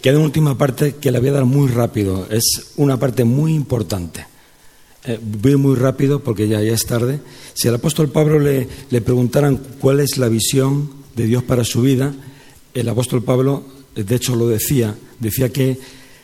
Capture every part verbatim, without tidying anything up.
queda una última parte que la voy a dar muy rápido. Es una parte muy importante. Eh, voy muy rápido porque ya, ya es tarde. Si al apóstol Pablo le, le preguntaran cuál es la visión de Dios para su vida, el apóstol Pablo, de hecho lo decía, decía que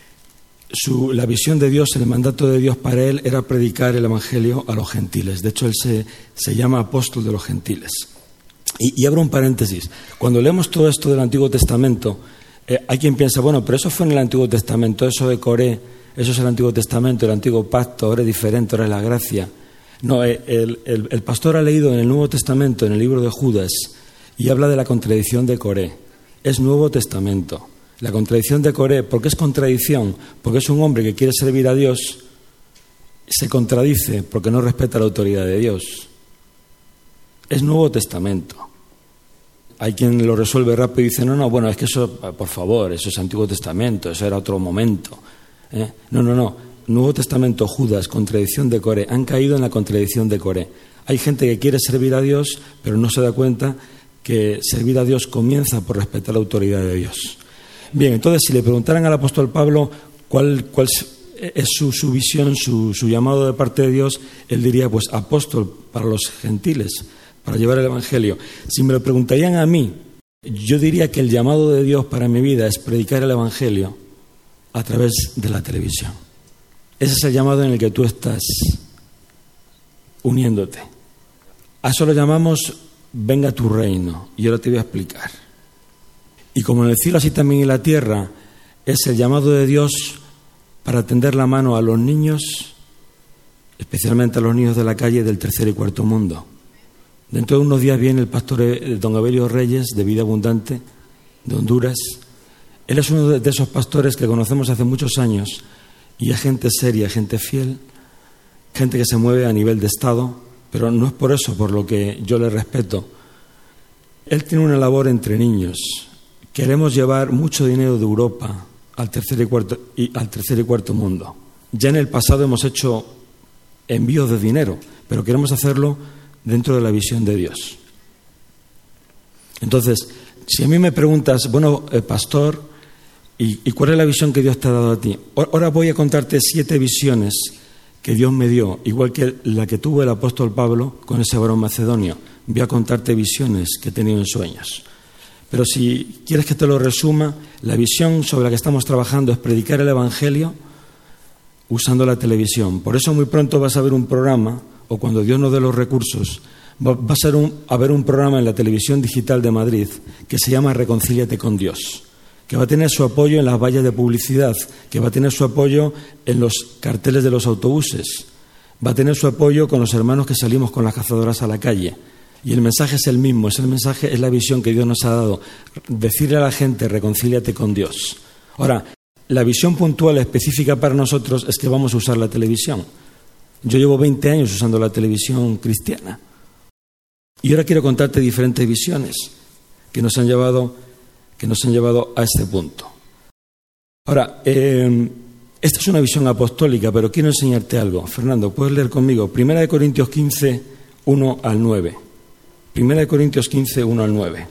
su, la visión de Dios, el mandato de Dios para él era predicar el evangelio a los gentiles. De hecho, él se, se llama apóstol de los gentiles. Y, y abro un paréntesis. Cuando leemos todo esto del Antiguo Testamento, eh, hay quien piensa, bueno, pero eso fue en el Antiguo Testamento, eso de Coré, eso es el Antiguo Testamento, el Antiguo Pacto, ahora es diferente, ahora es la gracia. No, eh, el, el, el pastor ha leído en el Nuevo Testamento, en el libro de Judas, y habla de la contradicción de Coré. Es Nuevo Testamento. La contradicción de Coré, ¿por qué es contradicción? Porque es un hombre que quiere servir a Dios, se contradice porque no respeta la autoridad de Dios. Es Nuevo Testamento. Hay quien lo resuelve rápido y dice, no, no, bueno, es que eso, por favor, eso es Antiguo Testamento, eso era otro momento. ¿Eh? No, no, no. Nuevo Testamento, Judas, contradicción de Coré. Han caído en la contradicción de Coré. Hay gente que quiere servir a Dios, pero no se da cuenta que servir a Dios comienza por respetar la autoridad de Dios. Bien, entonces, si le preguntaran al apóstol Pablo cuál, cuál es su, su visión, su, su llamado de parte de Dios, él diría, pues, apóstol para los gentiles, para llevar el evangelio. Si me lo preguntarían a mí, yo diría que el llamado de Dios para mi vida es predicar el evangelio a través de la televisión. Ese es el llamado en el que tú estás uniéndote. A eso lo llamamos venga tu reino, y ahora te voy a explicar. Y como en el cielo así también en la tierra, es el llamado de Dios para tender la mano a los niños, especialmente a los niños de la calle del tercer y cuarto mundo. Dentro de unos días viene el pastor don Evelio Reyes, de Vida Abundante, de Honduras. Él es uno de esos pastores que conocemos hace muchos años, y es gente seria, gente fiel, gente que se mueve a nivel de Estado, pero no es por eso por lo que yo le respeto. Él tiene una labor entre niños. Queremos llevar mucho dinero de Europa al tercer y cuarto, y, al tercer y cuarto mundo. Ya en el pasado hemos hecho envíos de dinero, pero queremos hacerlo dentro de la visión de Dios. Entonces, si a mí me preguntas, bueno, eh, pastor, ¿y, ¿y cuál es la visión que Dios te ha dado a ti? Ahora voy a contarte siete visiones que Dios me dio, igual que la que tuvo el apóstol Pablo con ese varón macedonio. Voy a contarte visiones que he tenido en sueños. Pero si quieres que te lo resuma, la visión sobre la que estamos trabajando es predicar el evangelio usando la televisión. Por eso muy pronto vas a ver un programa, o cuando Dios nos dé los recursos, va a, ser un, a ver un programa en la televisión digital de Madrid que se llama Reconcíliate con Dios, que va a tener su apoyo en las vallas de publicidad, que va a tener su apoyo en los carteles de los autobuses, va a tener su apoyo con los hermanos que salimos con las cazadoras a la calle. Y el mensaje es el mismo, es el mensaje, es la visión que Dios nos ha dado. Decirle a la gente, reconcíliate con Dios. Ahora, la visión puntual específica para nosotros es que vamos a usar la televisión. Yo llevo veinte años usando la televisión cristiana. Y ahora quiero contarte diferentes visiones que nos han llevado, que nos han llevado a este punto. Ahora, eh, esta es una visión apostólica, pero quiero enseñarte algo. Fernando, ¿puedes leer conmigo? Primera de Corintios quince, uno al nueve. Primera de Corintios quince, uno al nueve.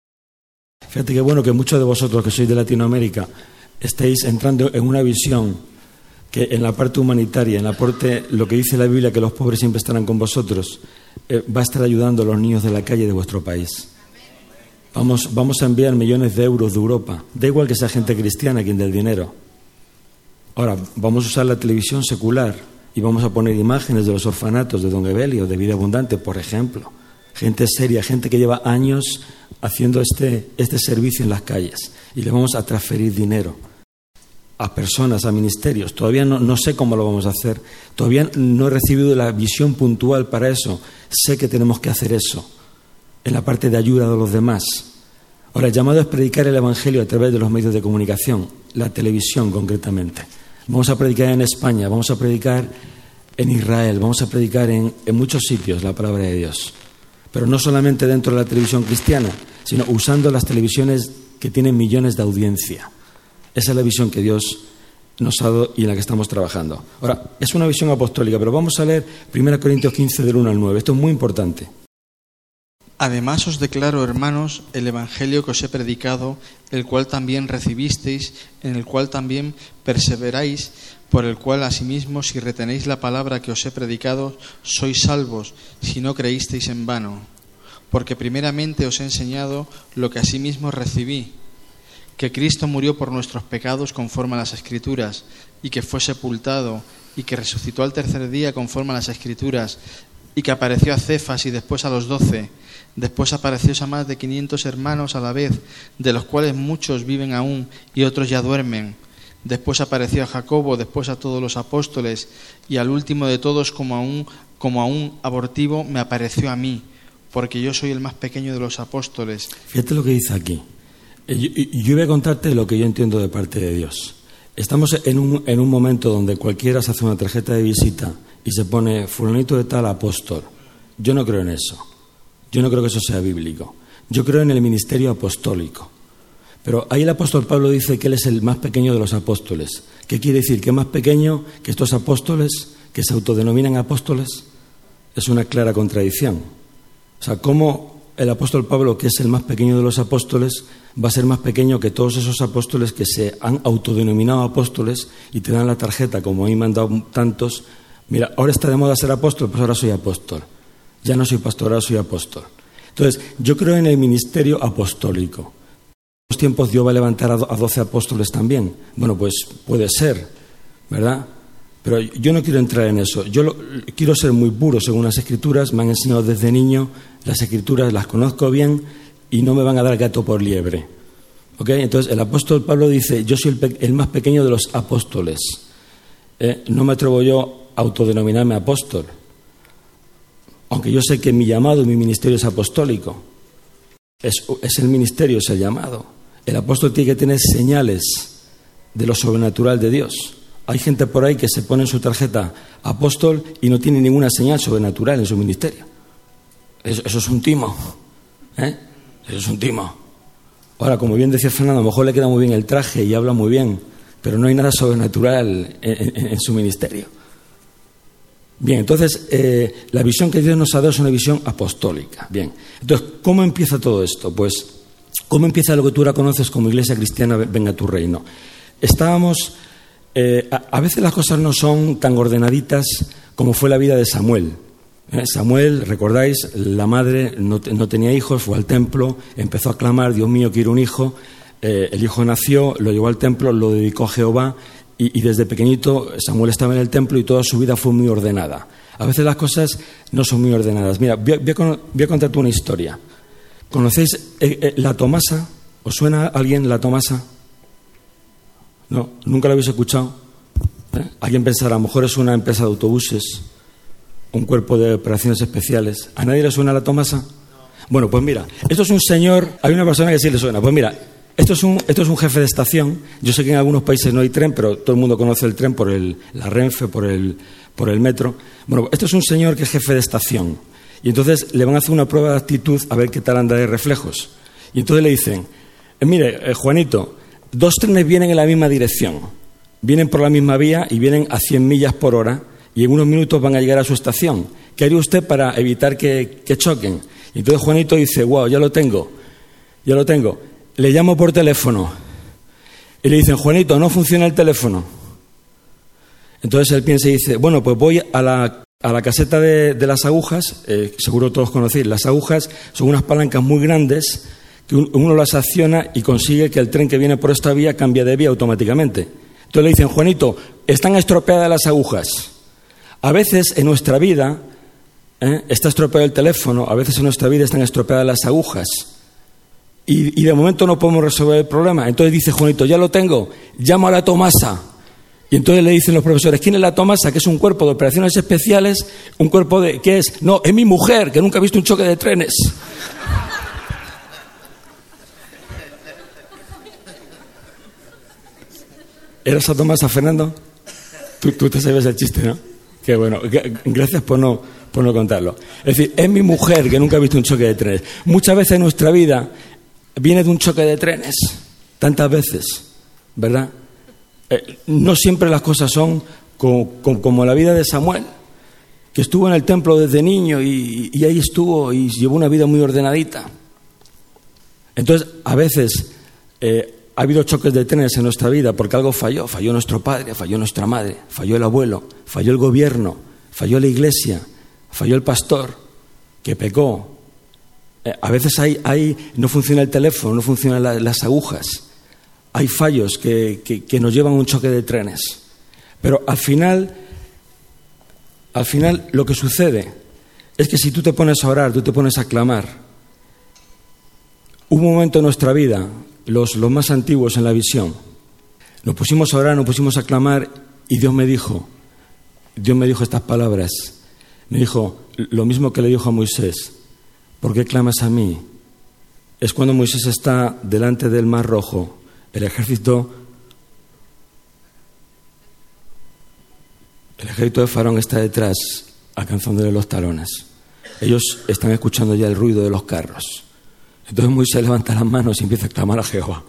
Fíjate qué bueno que muchos de vosotros que sois de Latinoamérica estéis entrando en una visión que en la parte humanitaria, en la parte, lo que dice la Biblia, que los pobres siempre estarán con vosotros, eh, va a estar ayudando a los niños de la calle de vuestro país. Vamos, vamos a enviar millones de euros de Europa. Da igual que sea gente cristiana quien dé el dinero. Ahora, vamos a usar la televisión secular y vamos a poner imágenes de los orfanatos de don Evelio, de Vida Abundante, por ejemplo. Gente seria, gente que lleva años haciendo este, este servicio en las calles. Y le vamos a transferir dinero a personas, a ministerios. Todavía no, no sé cómo lo vamos a hacer. Todavía no he recibido la visión puntual para eso. Sé que tenemos que hacer eso en la parte de ayuda de los demás. Ahora, el llamado es predicar el evangelio a través de los medios de comunicación, la televisión concretamente. Vamos a predicar en España, vamos a predicar en Israel, vamos a predicar en, en muchos sitios la palabra de Dios. Pero no solamente dentro de la televisión cristiana, sino usando las televisiones que tienen millones de audiencia. Esa es la visión que Dios nos ha dado y en la que estamos trabajando. Ahora, es una visión apostólica, pero vamos a leer primera Corintios quince, del uno al nueve. Esto es muy importante. Además os declaro, hermanos, el evangelio que os he predicado, el cual también recibisteis, en el cual también perseveráis, por el cual asimismo, si retenéis la palabra que os he predicado, sois salvos, si no creísteis en vano. Porque primeramente os he enseñado lo que asimismo recibí, que Cristo murió por nuestros pecados conforme a las Escrituras, y que fue sepultado, y que resucitó al tercer día conforme a las Escrituras, y que apareció a Cefas y después a los doce. Después apareció a más de quinientos hermanos a la vez, de los cuales muchos viven aún y otros ya duermen. Después apareció a Jacobo, después a todos los apóstoles, y al último de todos, como a un, como a un abortivo, me apareció a mí, porque yo soy el más pequeño de los apóstoles. Fíjate lo que dice aquí. Yo, yo voy a contarte lo que yo entiendo de parte de Dios. Estamos en un, en un momento donde cualquiera se hace una tarjeta de visita y se pone fulanito de tal apóstol. Yo no creo en eso. Yo no creo que eso sea bíblico. Yo creo en el ministerio apostólico. Pero ahí el apóstol Pablo dice que él es el más pequeño de los apóstoles. ¿Qué quiere decir? ¿Que es más pequeño que estos apóstoles que se autodenominan apóstoles? Es una clara contradicción. O sea, ¿cómo el apóstol Pablo, que es el más pequeño de los apóstoles, va a ser más pequeño que todos esos apóstoles que se han autodenominado apóstoles y te dan la tarjeta, como a mí me han dado tantos? Mira, ahora está de moda ser apóstol, pues ahora soy apóstol. Ya no soy pastor, ahora soy apóstol. Entonces, yo creo en el ministerio apostólico. En los tiempos Dios va a levantar a doce apóstoles también. Bueno, pues puede ser, ¿verdad? Pero yo no quiero entrar en eso. Yo lo, quiero ser muy puro según las Escrituras. Me han enseñado desde niño las Escrituras, las conozco bien y no me van a dar gato por liebre. ¿Ok? Entonces, el apóstol Pablo dice, yo soy el, pe- el más pequeño de los apóstoles. ¿Eh? No me atrevo yo a autodenominarme apóstol. Aunque yo sé que mi llamado y mi ministerio es apostólico. Es, es el ministerio, es el llamado. El apóstol tiene que tener señales de lo sobrenatural de Dios. Hay gente por ahí que se pone en su tarjeta apóstol y no tiene ninguna señal sobrenatural en su ministerio. Eso, eso es un timo. ¿Eh? Eso es un timo. Ahora, como bien decía Fernando, a lo mejor le queda muy bien el traje y habla muy bien, pero no hay nada sobrenatural en, en, en su ministerio. Bien, entonces, eh, la visión que Dios nos ha dado es una visión apostólica. Bien, entonces, ¿cómo empieza todo esto? Pues, ¿cómo empieza lo que tú ahora conoces como Iglesia Cristiana Venga tu Reino? Estábamos, eh, a, a veces las cosas no son tan ordenaditas como fue la vida de Samuel. ¿Eh? Samuel, recordáis, la madre no, no tenía hijos, fue al templo, empezó a clamar, Dios mío, quiero un hijo. Eh, el hijo nació, lo llevó al templo, lo dedicó a Jehová. Y, y desde pequeñito Samuel estaba en el templo y toda su vida fue muy ordenada. A veces las cosas no son muy ordenadas. Mira, voy a, voy a, voy a contarte una historia. ¿Conocéis eh, eh, la Tomasa? ¿Os suena a alguien la Tomasa? No, nunca lo habéis escuchado. ¿Eh? Alguien pensará, a lo mejor es una empresa de autobuses, un cuerpo de operaciones especiales. ¿A nadie le suena la Tomasa? Bueno, pues mira, esto es un señor, hay una persona que sí le suena. Pues mira, Esto es, un, esto es un jefe de estación. Yo sé que en algunos países no hay tren, pero todo el mundo conoce el tren por el, la Renfe, por el, por el metro. Bueno, esto es un señor que es jefe de estación. Y entonces le van a hacer una prueba de actitud a ver qué tal anda de reflejos. Y entonces le dicen, eh, mire, eh, Juanito, dos trenes vienen en la misma dirección. Vienen por la misma vía y vienen a cien millas por hora y en unos minutos van a llegar a su estación. ¿Qué haría usted para evitar que, que choquen? Y entonces Juanito dice, wow, ya lo tengo, ya lo tengo. Le llamo por teléfono y le dicen, Juanito, no funciona el teléfono. Entonces él piensa y dice, bueno, pues voy a la, a la caseta de, de las agujas, eh, seguro todos conocéis, las agujas son unas palancas muy grandes que uno las acciona y consigue que el tren que viene por esta vía cambie de vía automáticamente. Entonces le dicen, Juanito, están estropeadas las agujas. A veces en nuestra vida ¿eh? está estropeado el teléfono, a veces en nuestra vida están estropeadas las agujas. Y, y de momento no podemos resolver el problema. Entonces dice Juanito, ya lo tengo, llamo a la Tomasa. Y entonces le dicen los profesores, ¿quién es la Tomasa? Que es un cuerpo de operaciones especiales, un cuerpo de... ¿Qué es? No, es mi mujer, que nunca ha visto un choque de trenes. ¿Era esa Tomasa, Fernando? Tú, tú te sabes el chiste, ¿no? Qué bueno, gracias por no, por no contarlo. Es decir, es mi mujer que nunca ha visto un choque de trenes. Muchas veces en nuestra vida viene de un choque de trenes, tantas veces, ¿verdad? Eh, no siempre las cosas son como, como, como la vida de Samuel. que estuvo en el templo desde niño y, y ahí estuvo y llevó una vida muy ordenadita. Entonces, a veces eh, ha habido choques de trenes en nuestra vida porque algo falló. Falló nuestro padre, falló nuestra madre, falló el abuelo, falló el gobierno, falló la iglesia, falló el pastor, que pecó. Eh, a veces hay, hay, no funciona el teléfono, no funcionan la, las agujas. Hay fallos que, que, que nos llevan a un choque de trenes. Pero al final, al final lo que sucede es que si tú te pones a orar, tú te pones a clamar. Hubo un momento en nuestra vida, los, los más antiguos en la visión, nos pusimos a orar, nos pusimos a clamar y Dios me dijo, Dios me dijo estas palabras. Me dijo lo mismo que le dijo a Moisés: ¿por qué clamas a mí? Es cuando Moisés está delante del Mar Rojo, el ejército, el ejército de Faraón está detrás, alcanzándole los talones. Ellos están escuchando ya el ruido de los carros. Entonces Moisés levanta las manos y empieza a clamar a Jehová.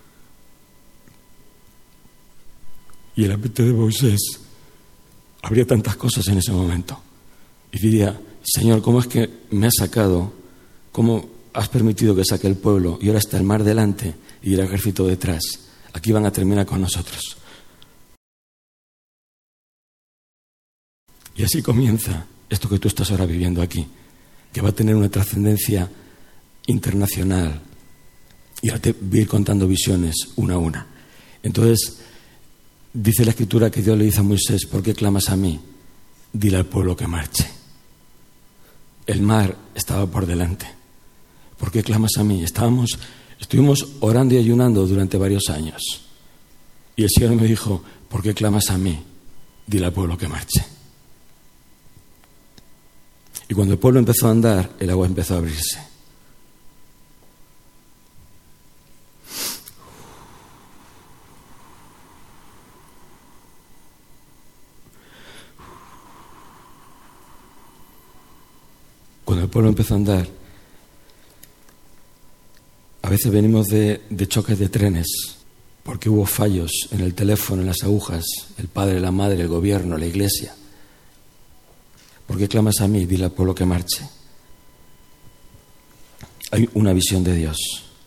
Y en la mente de Moisés habría tantas cosas en ese momento. Y diría: Señor, ¿cómo es que me has sacado? ¿Cómo has permitido que saque el pueblo? Y ahora está el mar delante y el ejército detrás. Aquí van a terminar con nosotros. Y así comienza esto que tú estás ahora viviendo aquí, que va a tener una trascendencia internacional. Y ahora te voy a ir contando visiones una a una. Entonces, dice la Escritura que Dios le dice a Moisés: ¿por qué clamas a mí? Dile al pueblo que marche. El mar estaba por delante. ¿Por qué clamas a mí? Estábamos, estuvimos orando y ayunando durante varios años. Y el Señor me dijo: ¿por qué clamas a mí? Dile al pueblo que marche. Y cuando el pueblo empezó a andar, el agua empezó a abrirse. Cuando el pueblo empezó a andar, a veces venimos de, de choques de trenes, porque hubo fallos en el teléfono, en las agujas, el padre, la madre, el gobierno, la iglesia. ¿Por qué clamas a mí? Dile al pueblo que marche. Hay una visión de Dios.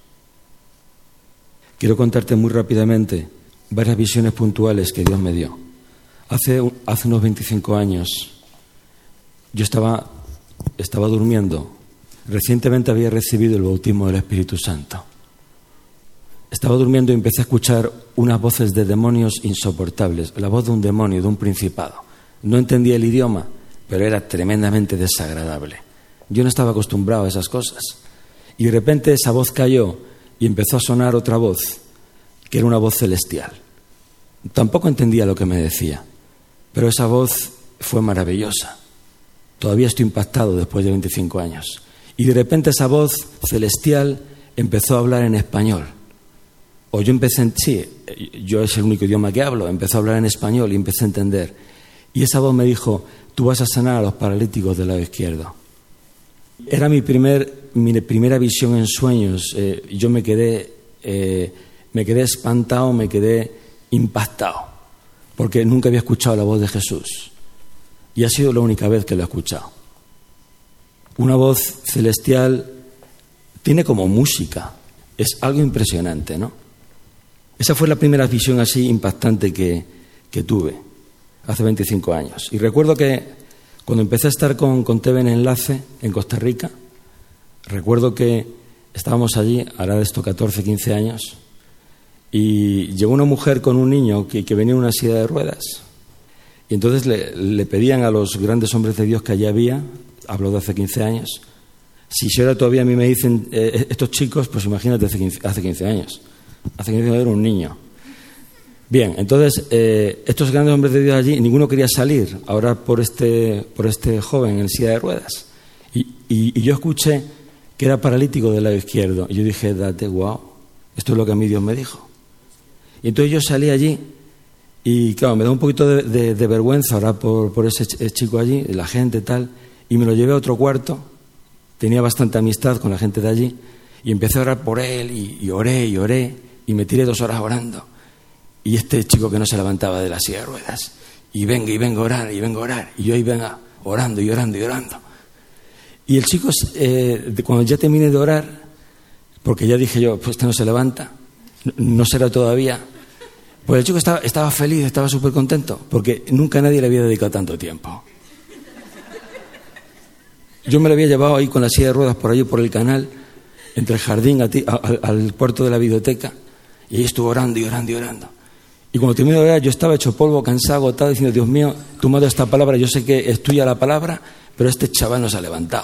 Quiero contarte muy rápidamente varias visiones puntuales que Dios me dio. Hace, hace unos veinticinco años yo estaba... Estaba durmiendo. Recientemente había recibido el bautismo del Espíritu Santo. Estaba durmiendo y empecé a escuchar unas voces de demonios insoportables. La voz de un demonio, de un principado. No entendía el idioma, pero era tremendamente desagradable. Yo no estaba acostumbrado a esas cosas. Y de repente esa voz cayó y empezó a sonar otra voz, que era una voz celestial. Tampoco entendía lo que me decía, pero esa voz fue maravillosa. Todavía estoy impactado después de veinticinco años. Y de repente esa voz celestial empezó a hablar en español. O yo empecé, en, sí, yo es el único idioma que hablo, empezó a hablar en español y empecé a entender. Y esa voz me dijo: tú vas a sanar a los paralíticos del lado izquierdo. Era mi, primer, mi primera visión en sueños. Eh, yo me quedé, eh, me quedé espantado, me quedé impactado, porque nunca había escuchado la voz de Jesús. Y ha sido la única vez que lo he escuchado. Una voz celestial tiene como música. Es algo impresionante, ¿no? Esa fue la primera visión así impactante que, que tuve hace veinticinco años. Y recuerdo que cuando empecé a estar con, con T V en Enlace en Costa Rica, recuerdo que estábamos allí, ahora de esto catorce, quince años, y llegó una mujer con un niño que, que venía en una silla de ruedas. Y entonces le, le pedían a los grandes hombres de Dios que allí había, hablo de hace quince años, si ahora todavía a mí me dicen eh, estos chicos, pues imagínate hace quince, hace quince años. Hace quince años era un niño. Bien, entonces eh, estos grandes hombres de Dios allí, ninguno quería salir a orar por este, por este joven en silla de ruedas. Y, y, y yo escuché que era paralítico del lado izquierdo. Y yo dije: date, wow, esto es lo que a mí Dios me dijo. Y entonces yo salí allí. Y claro, me da un poquito de, de, de vergüenza orar por, por ese chico allí, la gente tal, y me lo llevé a otro cuarto. Tenía bastante amistad con la gente de allí y empecé a orar por él y, y oré y oré y me tiré dos horas orando. Y este chico que no se levantaba de la silla de ruedas, y venga y venga a orar y venga a orar, y yo ahí venga, orando y orando y orando. Y el chico, eh, cuando ya terminé de orar, porque ya dije yo, pues este no se levanta, no será todavía, pues el chico estaba, estaba feliz, estaba súper contento, porque nunca nadie le había dedicado tanto tiempo. Yo me lo había llevado ahí con la silla de ruedas por allí, por el canal, entre el jardín a ti, a, a, al cuarto de la biblioteca, y ahí estuvo orando y orando y orando. Y cuando terminé de orar, yo estaba hecho polvo, cansado, agotado, diciendo, Dios mío, tú me has dado esta palabra, yo sé que es tuya la palabra, pero este chaval no se ha levantado.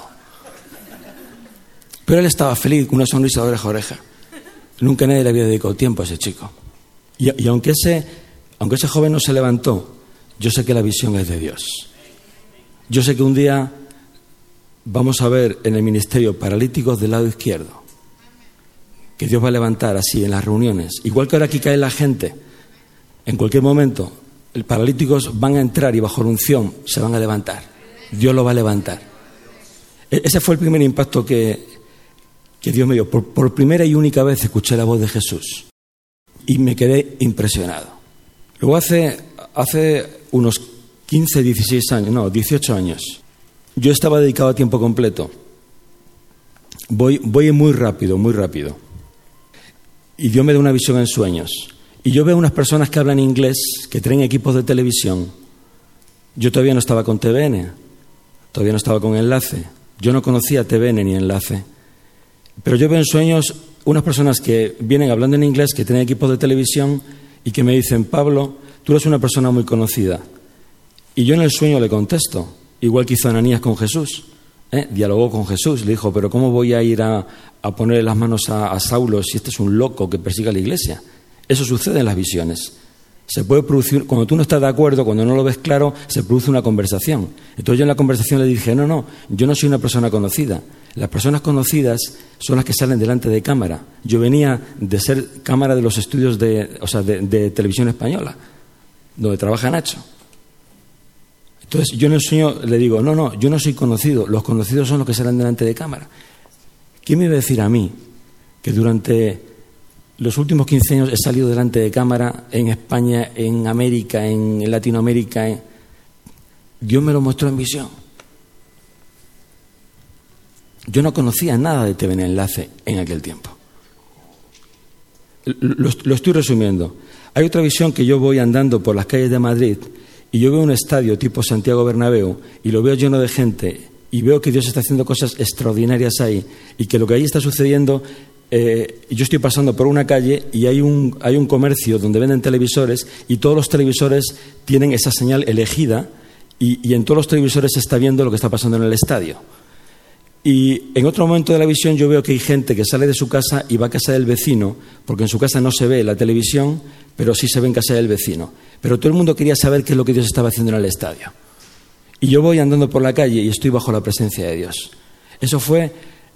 Pero él estaba feliz, con una sonrisa de oreja a oreja. Nunca nadie le había dedicado tiempo a ese chico. Y, y aunque ese, aunque ese joven no se levantó, yo sé que la visión es de Dios. Yo sé que un día vamos a ver en el ministerio paralíticos del lado izquierdo, que Dios va a levantar así en las reuniones. Igual que ahora aquí cae la gente, en cualquier momento, los paralíticos van a entrar y bajo la unción se van a levantar. Dios lo va a levantar. Ese fue el primer impacto que, que Dios me dio. Por, por primera y única vez escuché la voz de Jesús y me quedé impresionado. Luego hace, hace unos quince, dieciséis años, no, dieciocho años, yo estaba dedicado a tiempo completo. Voy, voy muy rápido, muy rápido. Y Dios me da una visión en sueños. Y yo veo unas personas que hablan inglés, que traen equipos de televisión. Yo todavía no estaba con T V N, todavía no estaba con Enlace. Yo no conocía T V N ni Enlace. Pero yo veo en sueños unas personas que vienen hablando en inglés, que tienen equipos de televisión y que me dicen, Pablo, tú eres una persona muy conocida. Y yo en el sueño le contesto, igual que hizo Ananías con Jesús. ¿eh? Dialogó con Jesús, le dijo, pero ¿cómo voy a ir a, a ponerle las manos a, a Saulo si este es un loco que persigue a la iglesia? Eso sucede en las visiones. Se puede producir, cuando tú no estás de acuerdo, cuando no lo ves claro, se produce una conversación. Entonces yo en la conversación le dije, no, no, yo no soy una persona conocida. Las personas conocidas son las que salen delante de cámara. Yo venía de ser cámara de los estudios de, o sea, de, de televisión española, donde trabaja Nacho. Entonces yo en el sueño le digo, no, no, yo no soy conocido, los conocidos son los que salen delante de cámara. ¿Quién me iba a decir a mí que durante los últimos quince años he salido delante de cámara en España, en América, en Latinoamérica? En... Dios me lo mostró en visión. Yo no conocía nada de T V N Enlace en aquel tiempo. Lo, lo estoy resumiendo. Hay otra visión que yo voy andando por las calles de Madrid y yo veo un estadio tipo Santiago Bernabéu y lo veo lleno de gente y veo que Dios está haciendo cosas extraordinarias ahí y que lo que ahí está sucediendo... Eh, yo estoy pasando por una calle y hay un, hay un comercio donde venden televisores y todos los televisores tienen esa señal elegida y, y en todos los televisores se está viendo lo que está pasando en el estadio. Y en otro momento de la visión yo veo que hay gente que sale de su casa y va a casa del vecino, porque en su casa no se ve la televisión, pero sí se ve en casa del vecino. Pero todo el mundo quería saber qué es lo que Dios estaba haciendo en el estadio. Y yo voy andando por la calle y estoy bajo la presencia de Dios. Eso fue...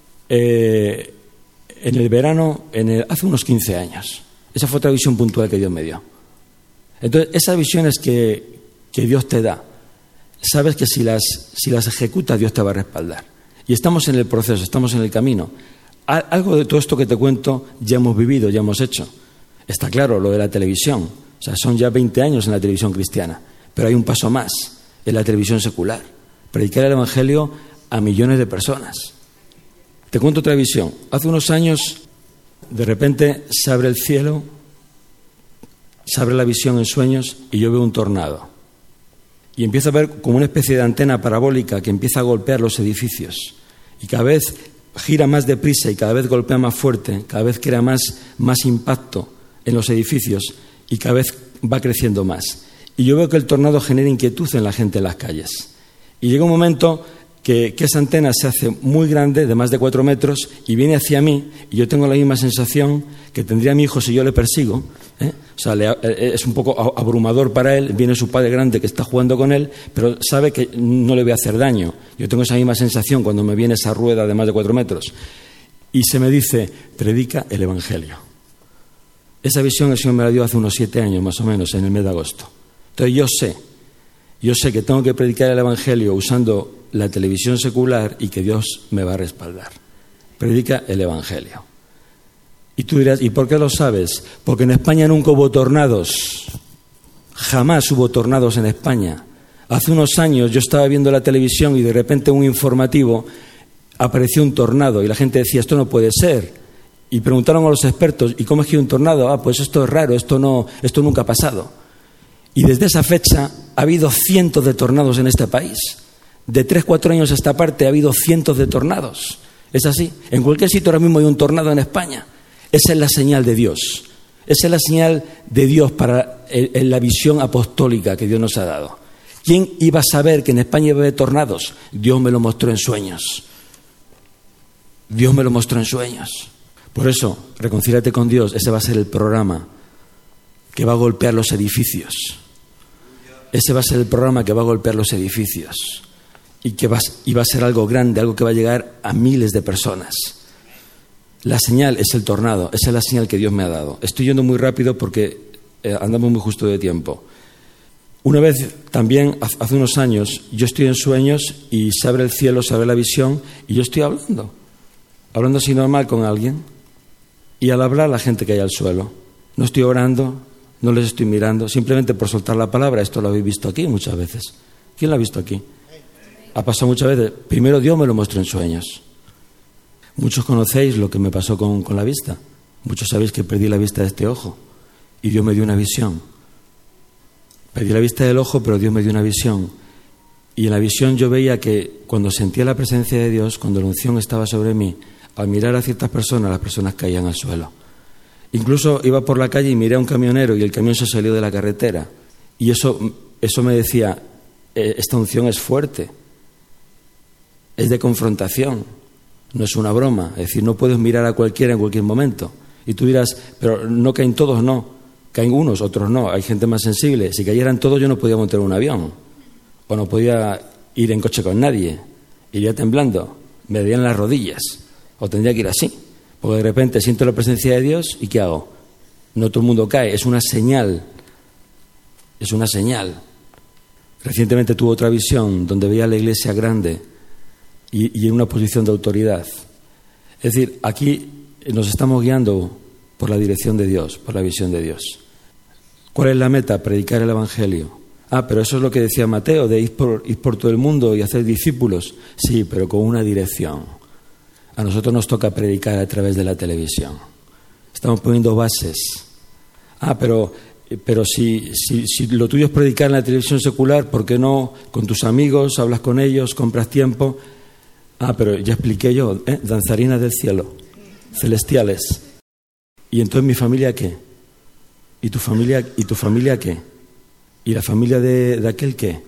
Eh, En el verano, en el, hace unos quince años. Esa fue otra visión puntual que Dios me dio. Entonces, esas visiones que, que Dios te da, sabes que si las, si las ejecutas, Dios te va a respaldar. Y estamos en el proceso, estamos en el camino. Algo de todo esto que te cuento ya hemos vivido, ya hemos hecho. Está claro, lo de la televisión. O sea, son ya veinte años en la televisión cristiana. Pero hay un paso más, en la televisión secular. Predicar el Evangelio a millones de personas. Te cuento otra visión. Hace unos años, de repente, se abre el cielo, se abre la visión en sueños y yo veo un tornado. Y empiezo a ver como una especie de antena parabólica que empieza a golpear los edificios. Y cada vez gira más deprisa y cada vez golpea más fuerte, cada vez crea más, más impacto en los edificios y cada vez va creciendo más. Y yo veo que el tornado genera inquietud en la gente en las calles. Y llega un momento... Que, que esa antena se hace muy grande, de más de cuatro metros, y viene hacia mí, y yo tengo la misma sensación que tendría mi hijo si yo le persigo. ¿eh? O sea, le, es un poco abrumador para él, viene su padre grande que está jugando con él, pero sabe que no le voy a hacer daño. Yo tengo esa misma sensación cuando me viene esa rueda de más de cuatro metros. Y se me dice, predica el Evangelio. Esa visión el Señor me la dio hace unos siete años, más o menos, en el mes de agosto. Entonces yo sé, yo sé que tengo que predicar el Evangelio usando la televisión secular y que Dios me va a respaldar. Predica el Evangelio. Y tú dirás, ¿y por qué lo sabes? Porque en España nunca hubo tornados. Jamás hubo tornados en España. Hace unos años yo estaba viendo la televisión y de repente un informativo apareció un tornado y la gente decía, esto no puede ser. Y preguntaron a los expertos, ¿y cómo es que hay un tornado? Ah, pues esto es raro, esto no, esto nunca ha pasado. Y desde esa fecha ha habido cientos de tornados en este país. De tres, cuatro años a esta parte ha habido cientos de tornados. Es así. En cualquier sitio ahora mismo hay un tornado en España. Esa es la señal de Dios. Esa es la señal de Dios para el, el, la visión apostólica que Dios nos ha dado. ¿Quién iba a saber que en España iba a haber tornados? Dios me lo mostró en sueños. Dios me lo mostró en sueños. Por eso, reconcíliate con Dios. Ese va a ser el programa que va a golpear los edificios. Ese va a ser el programa que va a golpear los edificios. Y que va, y va a ser algo grande, algo que va a llegar a miles de personas. La señal es el tornado. Esa es la señal que Dios me ha dado. Estoy yendo muy rápido porque eh, andamos muy justo de tiempo. Una vez también, hace unos años, yo estoy en sueños y se abre el cielo, se abre la visión y yo estoy hablando. Hablando así normal con alguien. Y al hablar la gente cae al suelo. No estoy orando, no les estoy mirando, simplemente por soltar la palabra. Esto lo habéis visto aquí muchas veces. ¿Quién lo ha visto aquí? Ha pasado muchas veces. Primero Dios me lo mostró en sueños. Muchos conocéis lo que me pasó con, con la vista. Muchos sabéis que perdí la vista de este ojo. Y Dios me dio una visión. Perdí la vista del ojo, pero Dios me dio una visión. Y en la visión yo veía que cuando sentía la presencia de Dios, cuando la unción estaba sobre mí, al mirar a ciertas personas, las personas caían al suelo. Incluso iba por la calle y miré a un camionero y el camión se salió de la carretera. Y eso, eso me decía, esta unción es fuerte, es de confrontación, no es una broma. Es decir, no puedes mirar a cualquiera en cualquier momento. Y tú dirás, pero no caen todos, no. Caen unos, otros no. Hay gente más sensible. Si cayeran todos yo no podía montar un avión. O no podía ir en coche con nadie. Iría temblando. Me darían las rodillas. O tendría que ir así. Porque de repente siento la presencia de Dios y ¿qué hago? No todo el mundo cae. Es una señal. Es una señal. Recientemente tuve otra visión donde veía la iglesia grande y, y en una posición de autoridad. Es decir, aquí nos estamos guiando por la dirección de Dios, por la visión de Dios. ¿Cuál es la meta? Predicar el Evangelio. Ah, pero eso es lo que decía Mateo, de ir por, ir por todo el mundo y hacer discípulos. Sí, pero con una dirección. A nosotros nos toca predicar a través de la televisión. Estamos poniendo bases. Ah, pero, pero si, si, si lo tuyo es predicar en la televisión secular, ¿por qué no con tus amigos, hablas con ellos, compras tiempo? Ah, pero ya expliqué yo, ¿eh? Danzarinas del cielo, celestiales. ¿Y entonces mi familia qué? ¿Y tu familia, y tu familia qué? ¿Y la familia de, de aquel qué?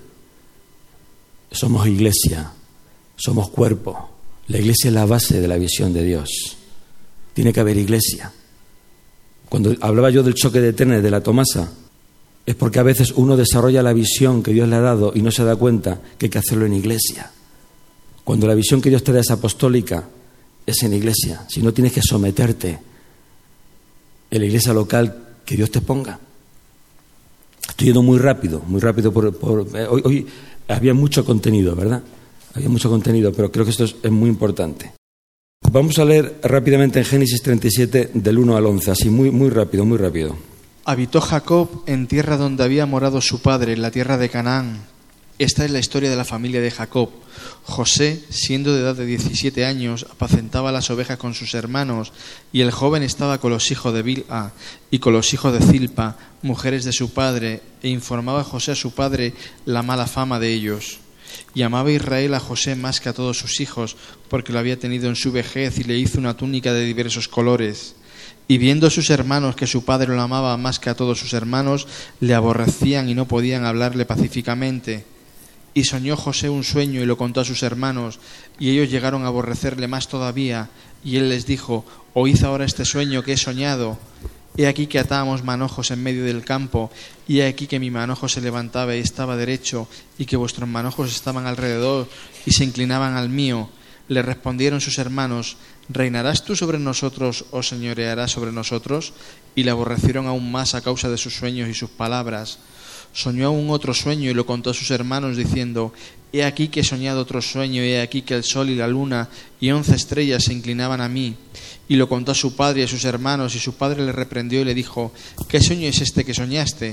Somos iglesia, somos cuerpo. La iglesia es la base de la visión de Dios. Tiene que haber iglesia. Cuando hablaba yo del choque de trenes de la Tomasa, es porque a veces uno desarrolla la visión que Dios le ha dado y no se da cuenta que hay que hacerlo en iglesia. Cuando la visión que Dios te da es apostólica, es en iglesia. Si no, tienes que someterte en la iglesia local que Dios te ponga. Estoy yendo muy rápido, muy rápido. Por, por, eh, hoy, hoy había mucho contenido, ¿verdad? Había mucho contenido, pero creo que esto es, es muy importante. Vamos a leer rápidamente en Génesis treinta y siete, del uno al once, así muy, muy rápido, muy rápido. Habitó Jacob en tierra donde había morado su padre, en la tierra de Canaán. Esta es la historia de la familia de Jacob. José, siendo de edad de diecisiete años, apacentaba las ovejas con sus hermanos, y el joven estaba con los hijos de Bilha y con los hijos de Zilpa, mujeres de su padre, e informaba a José a su padre la mala fama de ellos. Y amaba Israel a José más que a todos sus hijos, porque lo había tenido en su vejez y le hizo una túnica de diversos colores. Y viendo sus hermanos que su padre lo amaba más que a todos sus hermanos, le aborrecían y no podían hablarle pacíficamente. Y soñó José un sueño y lo contó a sus hermanos, y ellos llegaron a aborrecerle más todavía. Y él les dijo: oíd ahora este sueño que he soñado. He aquí que atábamos manojos en medio del campo, y he aquí que mi manojo se levantaba y estaba derecho, y que vuestros manojos estaban alrededor y se inclinaban al mío. Le respondieron sus hermanos: ¿reinarás tú sobre nosotros o señorearás sobre nosotros? Y le aborrecieron aún más a causa de sus sueños y sus palabras. Soñó aún otro sueño y lo contó a sus hermanos diciendo: he aquí que he soñado otro sueño, y he aquí que el sol y la luna y once estrellas se inclinaban a mí. Y lo contó a su padre y a sus hermanos, y su padre le reprendió y le dijo: ¿qué sueño es este que soñaste?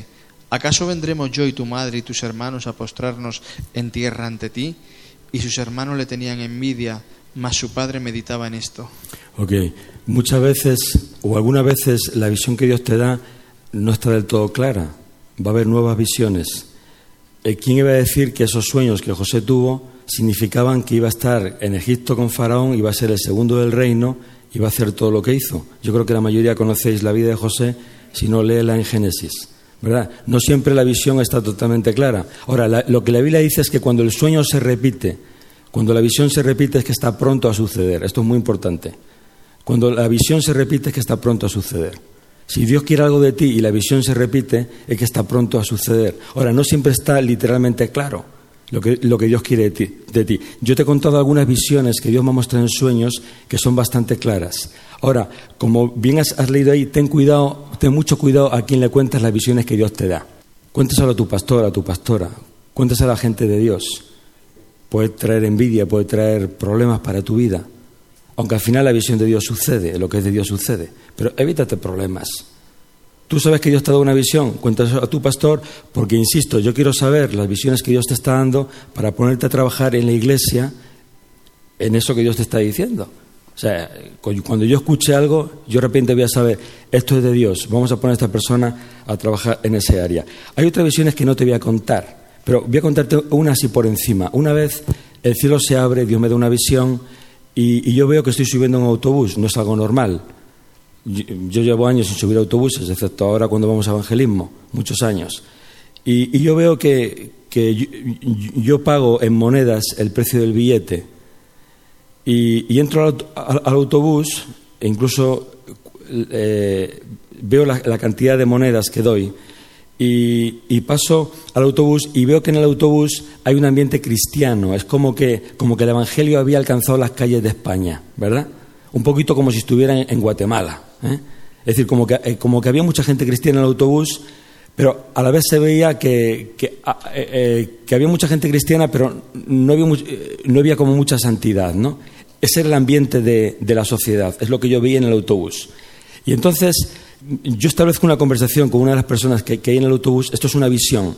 ¿Acaso vendremos yo y tu madre y tus hermanos a postrarnos en tierra ante ti? Y sus hermanos le tenían envidia, mas su padre meditaba en esto. Ok, muchas veces o algunas veces la visión que Dios te da no está del todo clara. Va a haber nuevas visiones. ¿Quién iba a decir que esos sueños que José tuvo significaban que iba a estar en Egipto con Faraón, iba a ser el segundo del reino, iba a hacer todo lo que hizo? Yo creo que la mayoría conocéis la vida de José, si no, léela en Génesis, ¿verdad? No siempre la visión está totalmente clara. Ahora, la, lo que la Biblia dice es que cuando el sueño se repite, cuando la visión se repite es que está pronto a suceder. Esto es muy importante. Cuando la visión se repite es que está pronto a suceder. Si Dios quiere algo de ti y la visión se repite, es que está pronto a suceder. Ahora, no siempre está literalmente claro lo que, lo que Dios quiere de ti, de ti. Yo te he contado algunas visiones que Dios me ha mostrado en sueños que son bastante claras. Ahora, como bien has, has leído ahí, ten cuidado, ten mucho cuidado a quien le cuentas las visiones que Dios te da. Cuéntaselo a tu pastor, a tu pastora. Cuéntaselo a la gente de Dios. Puede traer envidia, puede traer problemas para tu vida. Aunque al final la visión de Dios sucede, lo que es de Dios sucede. Pero evítate problemas. Tú sabes que Dios te ha dado una visión, cuéntaselo a tu pastor, porque, insisto, yo quiero saber las visiones que Dios te está dando para ponerte a trabajar en la iglesia en eso que Dios te está diciendo. O sea, cuando yo escuche algo, yo de repente voy a saber, esto es de Dios, vamos a poner a esta persona a trabajar en ese área. Hay otras visiones que no te voy a contar, pero voy a contarte una así por encima. Una vez el cielo se abre, Dios me da una visión y, y yo veo que estoy subiendo en un autobús, no es algo normal. Yo, yo llevo años sin subir autobuses, excepto ahora cuando vamos a evangelismo, muchos años. Y, y yo veo que, que yo, yo pago en monedas el precio del billete y, y entro al, al, al autobús e incluso eh, veo la, la cantidad de monedas que doy y, y paso al autobús y veo que en el autobús hay un ambiente cristiano. Es como que, como que el Evangelio había alcanzado las calles de España, ¿verdad? Un poquito como si estuvieran en Guatemala, ¿eh? Es decir, como que, eh, como que había mucha gente cristiana en el autobús, pero a la vez se veía que, que, eh, eh, que había mucha gente cristiana, pero no había, no había como mucha santidad, ¿no? Ese era el ambiente de, de la sociedad, es lo que yo veía en el autobús. Y entonces yo establezco una conversación con una de las personas que, que hay en el autobús. Esto es una visión.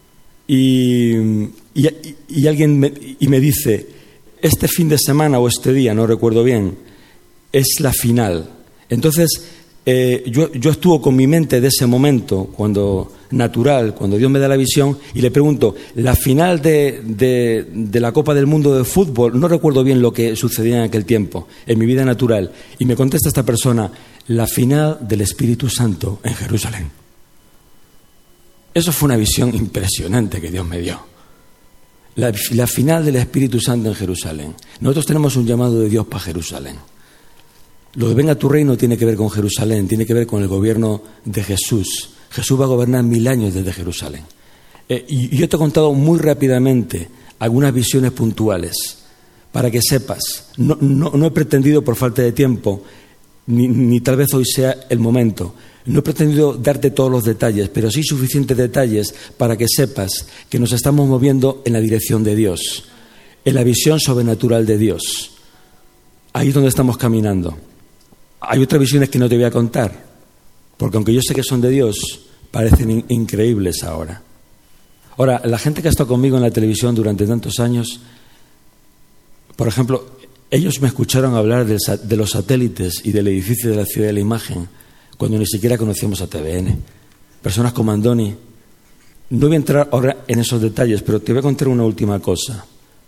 Y, y, y alguien me, y me dice, este fin de semana o este día, no recuerdo bien, es la final. Entonces eh, yo, yo estuve con mi mente de ese momento, cuando natural, cuando Dios me da la visión, y le pregunto, la final de, de, de la Copa del Mundo de fútbol, no recuerdo bien lo que sucedía en aquel tiempo, en mi vida natural, y me contesta esta persona, la final del Espíritu Santo en Jerusalén. Eso fue una visión impresionante que Dios me dio. La, la final del Espíritu Santo en Jerusalén. Nosotros tenemos un llamado de Dios para Jerusalén. Lo de venga a tu reino tiene que ver con Jerusalén, tiene que ver con el gobierno de Jesús. Jesús va a gobernar mil años desde Jerusalén. Eh, y yo te he contado muy rápidamente algunas visiones puntuales para que sepas. No, no, no he pretendido, por falta de tiempo, ni, ni tal vez hoy sea el momento, no he pretendido darte todos los detalles, pero sí suficientes detalles para que sepas que nos estamos moviendo en la dirección de Dios, en la visión sobrenatural de Dios. Ahí es donde estamos caminando. Hay otras visiones que no te voy a contar, porque aunque yo sé que son de Dios, parecen in- increíbles ahora. Ahora, la gente que ha estado conmigo en la televisión durante tantos años, por ejemplo, ellos me escucharon hablar del, de los satélites y del edificio de la Ciudad de la Imagen, cuando ni siquiera conocíamos a T V N. Personas como Andoni. No voy a entrar ahora en esos detalles, pero te voy a contar una última cosa.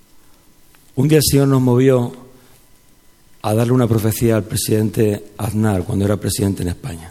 Un día el Señor nos movió a darle una profecía al presidente Aznar cuando era presidente en España.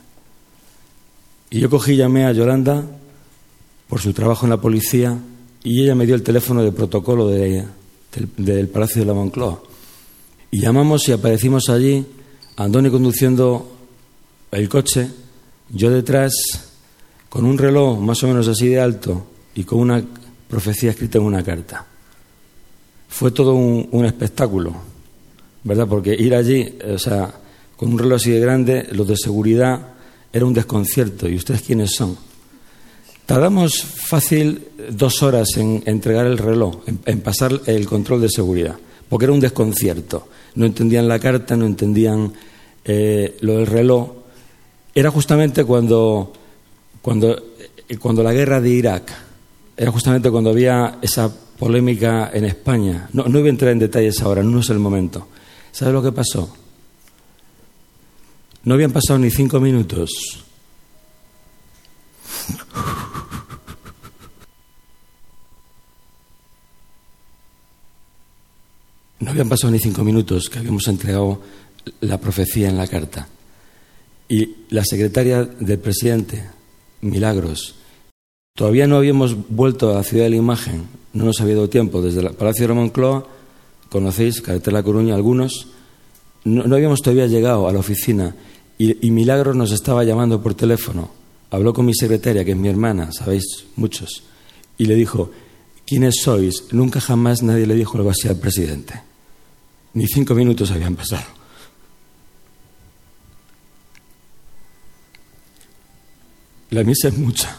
Y yo cogí y llamé a Yolanda por su trabajo en la policía y ella me dio el teléfono de protocolo de, del, del Palacio de la Moncloa. Y llamamos y aparecimos allí, Andoni conduciendo el coche, yo detrás, con un reloj más o menos así de alto y con una profecía escrita en una carta. Fue todo un, un espectáculo, ¿verdad? Porque ir allí, o sea, con un reloj así de grande, los de seguridad, era un desconcierto. ¿Y ustedes quiénes son? Tardamos fácil dos horas en entregar el reloj, en, en pasar el control de seguridad, porque era un desconcierto. No entendían la carta, no entendían eh, lo del reloj. Era justamente cuando, cuando cuando la guerra de Irak, era justamente cuando había esa polémica en España. No, no voy a entrar en detalles ahora, no es el momento. ¿Sabes lo que pasó? No habían pasado ni cinco minutos. No habían pasado ni cinco minutos que habíamos entregado la profecía en la carta. Y la secretaria del presidente, Milagros, todavía no habíamos vuelto a la ciudad de la imagen, no nos había dado tiempo. Desde el Palacio de la Moncloa, conocéis, Carretera La Coruña, algunos, no, no habíamos todavía llegado a la oficina y, y Milagros nos estaba llamando por teléfono. Habló con mi secretaria, que es mi hermana, sabéis, muchos, y le dijo: ¿quiénes sois? Nunca jamás nadie le dijo algo así al presidente. Ni cinco minutos habían pasado. La misa es mucha.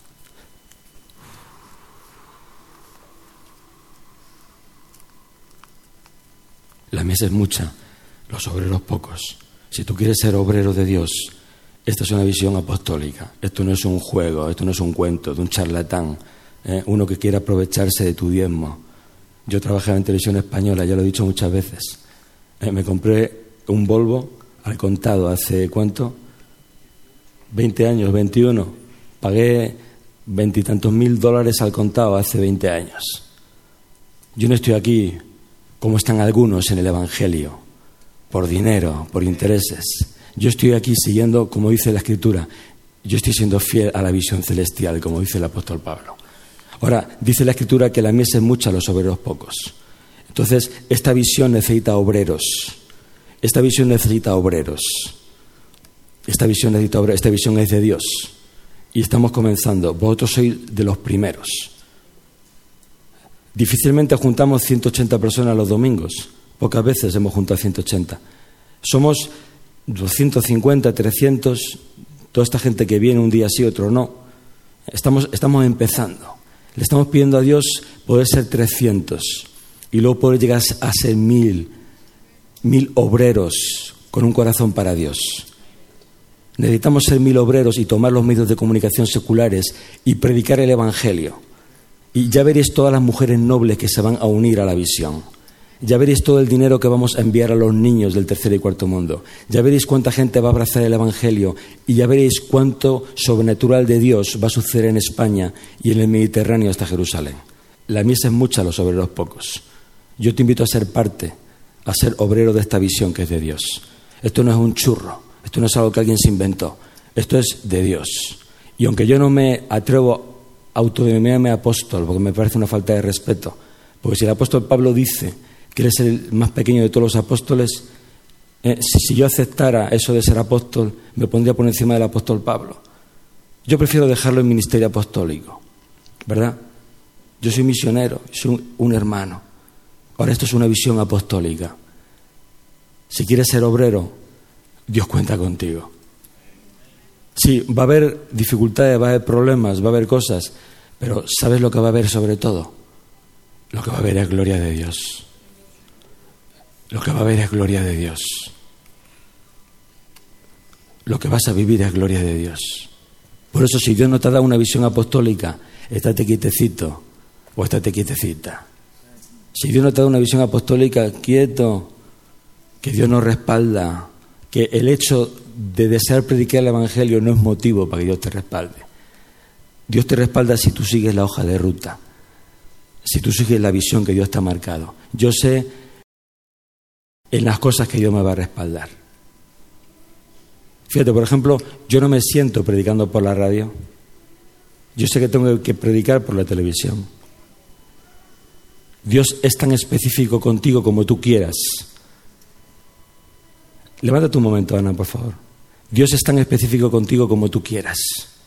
La misa es mucha, los obreros pocos. Si tú quieres ser obrero de Dios, esta es una visión apostólica. Esto no es un juego, esto no es un cuento de un charlatán, ¿eh? Uno que quiere aprovecharse de tu diezmo. Yo trabajaba en Televisión Española, ya lo he dicho muchas veces. Eh, me compré un Volvo al contado hace, ¿cuánto? veinte años, veintiuno. Pagué veintitantos mil dólares al contado hace veinte años. Yo no estoy aquí como están algunos en el Evangelio, por dinero, por intereses. Yo estoy aquí siguiendo, como dice la Escritura, yo estoy siendo fiel a la visión celestial, como dice el apóstol Pablo. Ahora, dice la Escritura que la mies es mucha, los obreros pocos. Entonces, esta visión necesita obreros. Esta visión necesita obreros. Esta visión necesita obreros. Esta visión es de Dios. Y estamos comenzando. Vosotros sois de los primeros. Difícilmente juntamos ciento ochenta personas los domingos. Pocas veces hemos juntado ciento ochenta. Somos doscientos cincuenta, trescientos, toda esta gente que viene un día sí, otro no. Estamos, estamos empezando. Le estamos pidiendo a Dios poder ser trescientos y luego poder llegar a ser mil, mil obreros con un corazón para Dios. Necesitamos ser mil obreros y tomar los medios de comunicación seculares y predicar el Evangelio. Y ya veréis todas las mujeres nobles que se van a unir a la visión. Ya veréis todo el dinero que vamos a enviar a los niños del tercer y cuarto mundo. Ya veréis cuánta gente va a abrazar el Evangelio. Y ya veréis cuánto sobrenatural de Dios va a suceder en España y en el Mediterráneo hasta Jerusalén. La mies es mucha, los obreros pocos. Yo te invito a ser parte, a ser obrero de esta visión que es de Dios. Esto no es un churro, esto no es algo que alguien se inventó. Esto es de Dios. Y aunque yo no me atrevo a autodenominarme apóstol, porque me parece una falta de respeto, porque si el apóstol Pablo dice que él es el más pequeño de todos los apóstoles, eh, si, si yo aceptara eso de ser apóstol, me pondría por encima del apóstol Pablo. Yo prefiero dejarlo en ministerio apostólico, ¿verdad? Yo soy misionero, soy un, un hermano. Ahora esto es una visión apostólica. Si quieres ser obrero, Dios cuenta contigo. Sí, va a haber dificultades, va a haber problemas, va a haber cosas, pero ¿sabes lo que va a haber sobre todo? Lo que va a haber es gloria de Dios. Lo que va a haber es gloria de Dios. Lo que vas a vivir es gloria de Dios. Por eso, si Dios no te ha dado una visión apostólica, estate quietecito o estate quietecita. Si Dios no te ha dado una visión apostólica, quieto, que Dios nos respalda, que el hecho de desear predicar el Evangelio no es motivo para que Dios te respalde. Dios te respalda si tú sigues la hoja de ruta, si tú sigues la visión que Dios te ha marcado. Yo sé en las cosas que Dios me va a respaldar. Fíjate, por ejemplo, yo no me siento predicando por la radio. Yo sé que tengo que predicar por la televisión. Dios es tan específico contigo como tú quieras. Levántate un momento, Ana, por favor. Dios es tan específico contigo como tú quieras.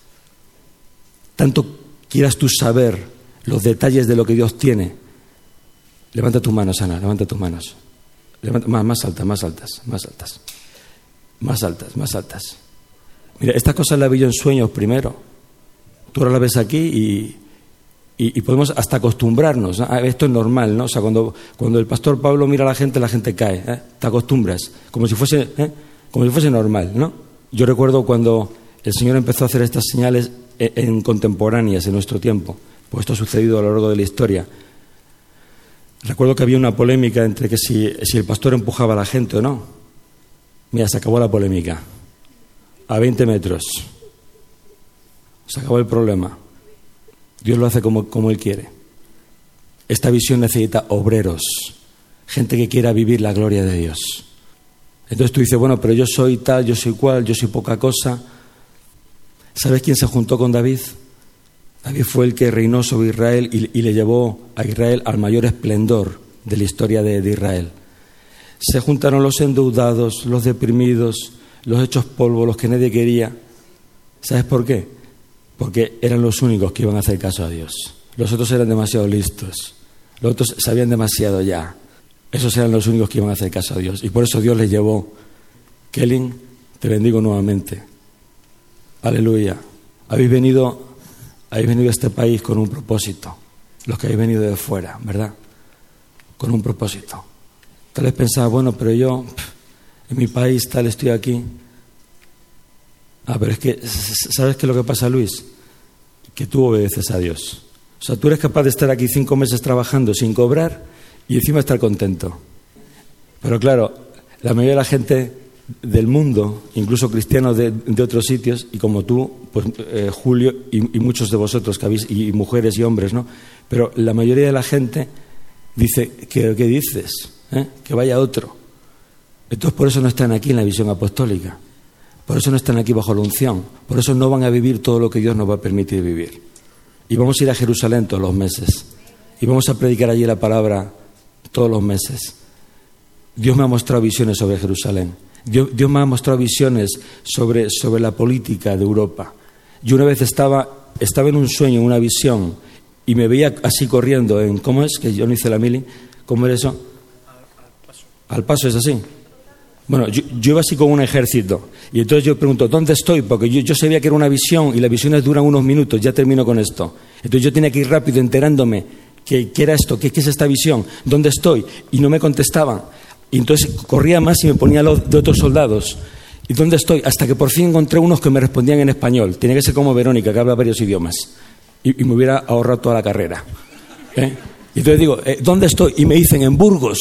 Tanto quieras tú saber los detalles de lo que Dios tiene. Levanta tus manos, Ana, levanta tus manos. Levanta, más, más altas, más altas, más altas. Más altas, más altas. Mira, estas cosas las vi yo en sueños primero. Tú ahora las ves aquí y, y, y podemos hasta acostumbrarnos, ¿no? Esto es normal, ¿no? O sea, cuando, cuando el pastor Pablo mira a la gente, la gente cae, ¿eh? Te acostumbras, como si fuese, ¿eh? como si fuese normal, ¿no? Yo recuerdo cuando el Señor empezó a hacer estas señales, en contemporáneas en nuestro tiempo, pues esto ha sucedido a lo largo de la historia. Recuerdo que había una polémica entre que si, si el pastor empujaba a la gente o no. Mira, se acabó la polémica. A veinte metros. Se acabó el problema. Dios lo hace como, como Él quiere. Esta visión necesita obreros, gente que quiera vivir la gloria de Dios. Entonces tú dices, bueno, pero yo soy tal, yo soy cual, yo soy poca cosa. ¿Sabes quién se juntó con David? David fue el que reinó sobre Israel y, y le llevó a Israel al mayor esplendor de la historia de, de Israel. Se juntaron los endeudados, los deprimidos, los hechos polvo, los que nadie quería. ¿Sabes por qué? Porque eran los únicos que iban a hacer caso a Dios. Los otros eran demasiado listos. Los otros sabían demasiado ya. Esos eran los únicos que iban a hacer caso a Dios. Y por eso Dios les llevó. Kelly, te bendigo nuevamente. Aleluya. Habéis venido, habéis venido a este país con un propósito. Los que habéis venido de fuera, ¿verdad? Con un propósito. Tal vez pensaba, bueno, pero yo, en mi país, tal, estoy aquí. Ah, pero es que, ¿sabes qué es lo que pasa, Luis? Que tú obedeces a Dios. O sea, tú eres capaz de estar aquí cinco meses trabajando sin cobrar y encima estar contento. Pero claro, la mayoría de la gente del mundo, incluso cristianos de, de otros sitios, y como tú, pues eh, Julio y, y muchos de vosotros que habéis, y mujeres y hombres, ¿no? Pero la mayoría de la gente dice, ¿qué, qué dices? ¿Eh? Que vaya otro. Entonces por eso no están aquí en la visión apostólica. Por eso no están aquí bajo la unción. Por eso no van a vivir todo lo que Dios nos va a permitir vivir. Y vamos a ir a Jerusalén todos los meses. Y vamos a predicar allí la palabra todos los meses. Dios me ha mostrado visiones sobre Jerusalén. Dios, Dios me ha mostrado visiones sobre, sobre la política de Europa. Yo una vez estaba, estaba en un sueño, en una visión, y me veía así corriendo en... ¿Cómo es? Que yo no hice la mili. ¿Cómo era eso? Al paso. Al paso es así. Bueno, yo, yo iba así con un ejército. Y entonces yo pregunto, ¿dónde estoy? Porque yo, yo sabía que era una visión y las visiones duran unos minutos. Ya termino con esto. Entonces yo tenía que ir rápido enterándome qué, qué era esto, qué, qué es esta visión, dónde estoy. Y no me contestaban. Y entonces corría más y me ponía los de otros soldados. ¿Y dónde estoy? Hasta que por fin encontré unos que me respondían en español. Tenía que ser como Verónica, que habla varios idiomas. Y, y me hubiera ahorrado toda la carrera. ¿Eh? Y entonces digo, eh, ¿dónde estoy? Y me dicen, en Burgos.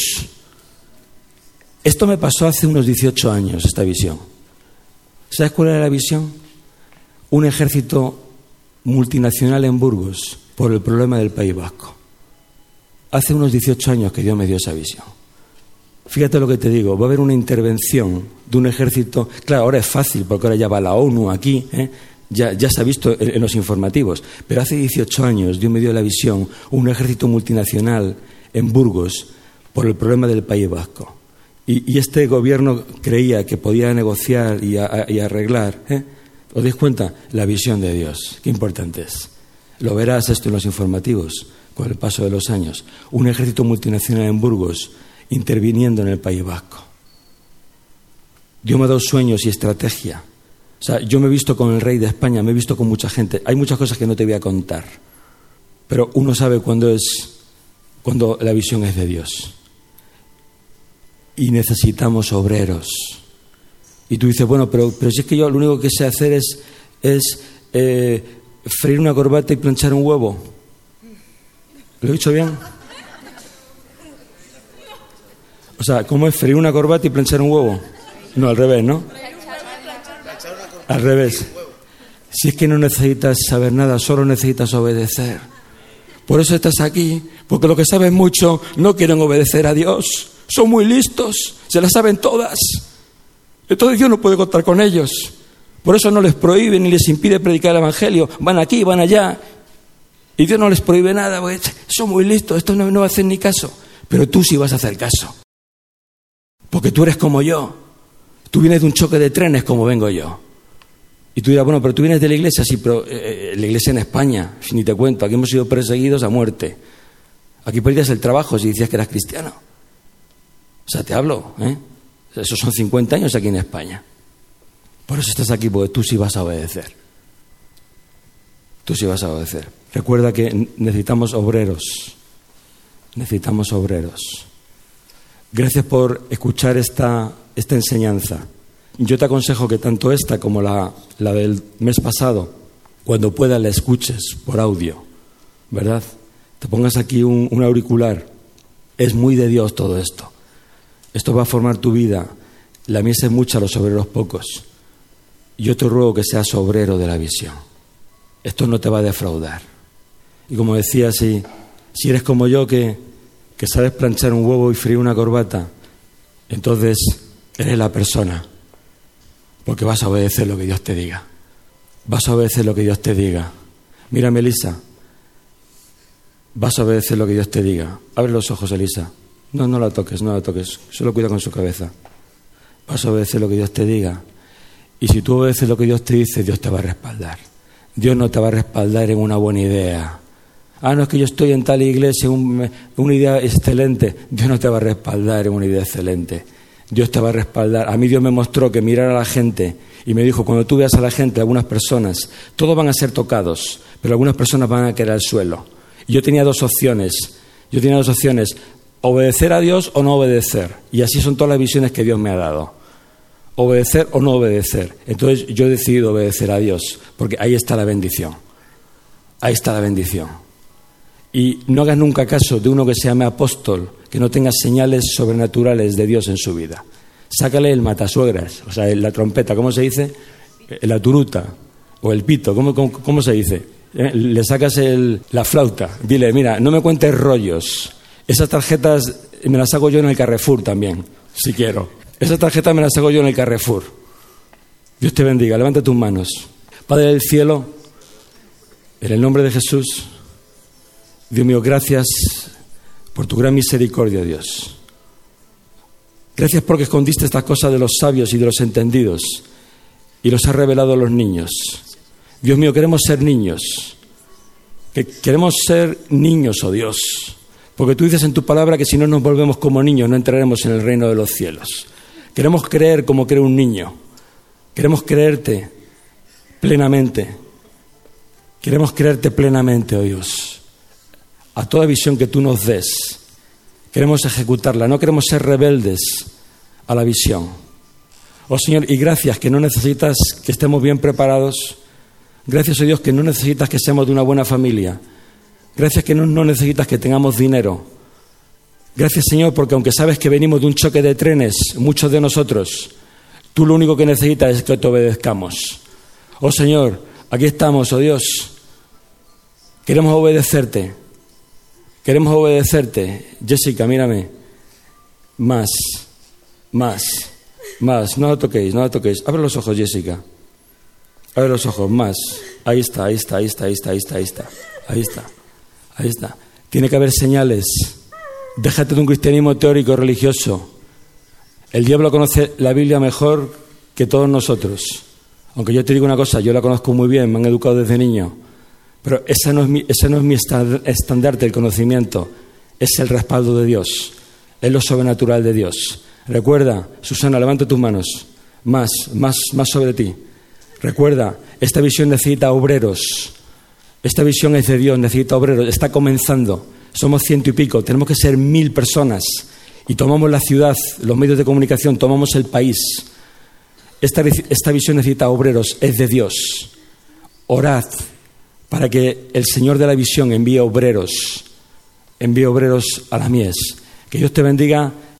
Esto me pasó hace unos dieciocho años, esta visión. ¿Sabes cuál era la visión? Un ejército multinacional en Burgos por el problema del País Vasco. Hace unos dieciocho años que Dios me dio esa visión. Fíjate lo que te digo, va a haber una intervención de un ejército. Claro, ahora es fácil porque ahora ya va la ONU aquí, ¿eh? ya, ya se ha visto en, en los informativos. Pero hace dieciocho años Dios me dio la visión, un ejército multinacional en Burgos por el problema del País Vasco. Y, y este gobierno creía que podía negociar y, a, y arreglar. ¿eh? ¿Os dais cuenta? La visión de Dios. Qué importante es. Lo verás esto en los informativos con el paso de los años. Un ejército multinacional en Burgos interviniendo en el País Vasco. Dios me ha dado sueños y estrategia. O sea, yo me he visto con el rey de España, me he visto con mucha gente. Hay muchas cosas que no te voy a contar. Pero uno sabe cuándo es, cuando la visión es de Dios. Y necesitamos obreros. Y tú dices, bueno, pero, pero si es que yo lo único que sé hacer es, es eh, freír una corbata y planchar un huevo. ¿Lo he dicho bien? O sea, ¿cómo es freír una corbata y planchar un huevo? No, al revés, ¿no? Al revés. Si es que no necesitas saber nada, solo necesitas obedecer. Por eso estás aquí, porque los que saben mucho no quieren obedecer a Dios. Son muy listos, se las saben todas. Entonces Dios no puede contar con ellos. Por eso no les prohíbe ni les impide predicar el Evangelio. Van aquí, van allá. Y Dios no les prohíbe nada, porque son muy listos, estos no, no hacen ni caso. Pero tú sí vas a hacer caso. Porque tú eres como yo. Tú vienes de un choque de trenes como vengo yo. Y tú dirás, bueno, pero tú vienes de la iglesia. Sí, pero eh, la iglesia en España, ni te cuento, aquí hemos sido perseguidos a muerte. Aquí perdías el trabajo si decías que eras cristiano. O sea, te hablo, ¿eh? Esos son cincuenta años aquí en España. Por eso estás aquí, porque tú sí vas a obedecer. Tú sí vas a obedecer. Recuerda que necesitamos obreros. Necesitamos obreros. Gracias por escuchar esta, esta enseñanza. Yo te aconsejo que tanto esta como la, la del mes pasado cuando puedas la escuches por audio, ¿verdad? Te pongas aquí un, un auricular. Es muy de Dios todo esto. Esto va a formar tu vida. La mies es mucha, los obreros pocos. Yo te ruego que seas obrero de la visión. Esto no te va a defraudar. Y como decía, si, si eres como yo, que, que sabes planchar un huevo y freír una corbata, entonces eres la persona, porque vas a obedecer lo que Dios te diga. Vas a obedecer lo que Dios te diga. Mírame, Elisa. Vas a obedecer lo que Dios te diga. Abre los ojos, Elisa. No, no la toques, no la toques. Solo cuida con su cabeza. Vas a obedecer lo que Dios te diga. Y si tú obedeces lo que Dios te dice, Dios te va a respaldar. Dios no te va a respaldar en una buena idea. Ah, no, es que yo estoy en tal iglesia, un, una idea excelente. Dios no te va a respaldar en una idea excelente. Dios te va a respaldar. A mí Dios me mostró que mirar a la gente y me dijo, cuando tú veas a la gente, algunas personas, todos van a ser tocados, pero algunas personas van a caer al suelo. Y yo tenía dos opciones. Yo tenía dos opciones, obedecer a Dios o no obedecer. Y así son todas las visiones que Dios me ha dado. Obedecer o no obedecer. Entonces yo he decidido obedecer a Dios, porque ahí está la bendición. Ahí está la bendición. Y no hagas nunca caso de uno que se llame apóstol, que no tenga señales sobrenaturales de Dios en su vida. Sácale el matasuegras, o sea, la trompeta, ¿cómo se dice? La turuta o el pito, ¿cómo, cómo, cómo se dice? ¿Eh? Le sacas el, la flauta, dile, mira, no me cuentes rollos. Esas tarjetas me las hago yo en el Carrefour también, si quiero. Esas tarjetas me las hago yo en el Carrefour. Dios te bendiga, levanta tus manos. Padre del cielo, en el nombre de Jesús, Dios mío, gracias por tu gran misericordia, Dios. Gracias porque escondiste estas cosas de los sabios y de los entendidos y los has revelado a los niños. Dios mío, queremos ser niños. Que queremos ser niños, oh Dios. Porque tú dices en tu palabra que si no nos volvemos como niños no entraremos en el reino de los cielos. Queremos creer como cree un niño. Queremos creerte plenamente. Queremos creerte plenamente, oh Dios. A toda visión que tú nos des, queremos ejecutarla. No queremos ser rebeldes a la visión. Oh Señor, y gracias que no necesitas que estemos bien preparados. Gracias, oh Dios, que no necesitas que seamos de una buena familia. Gracias que no, no necesitas que tengamos dinero. Gracias, Señor, porque aunque sabes que venimos de un choque de trenes, muchos de nosotros, tú lo único que necesitas es que te obedezcamos. Oh Señor, aquí estamos, oh Dios. Queremos obedecerte. Queremos obedecerte. Jessica, mírame. Más, más, más. No la toquéis, no la toquéis. Abre los ojos, Jessica. Abre los ojos, más. Ahí está, ahí está, ahí está, ahí está, ahí está, ahí está. Ahí está, ahí está. Tiene que haber señales. Déjate de un cristianismo teórico religioso. El diablo conoce la Biblia mejor que todos nosotros. Aunque yo te digo una cosa, yo la conozco muy bien, me han educado desde niño. Pero ese no es mi, ese no es mi estandarte del conocimiento, es el respaldo de Dios, es lo sobrenatural de Dios. Recuerda, Susana, levanta tus manos, más, más, más sobre ti. Recuerda, esta visión necesita obreros, esta visión es de Dios, necesita obreros, está comenzando, somos ciento y pico, tenemos que ser mil personas y tomamos la ciudad, los medios de comunicación, tomamos el país. Esta, esta visión necesita obreros, es de Dios. Orad para que el Señor de la visión envíe obreros, envíe obreros a la mies. Que Dios te bendiga.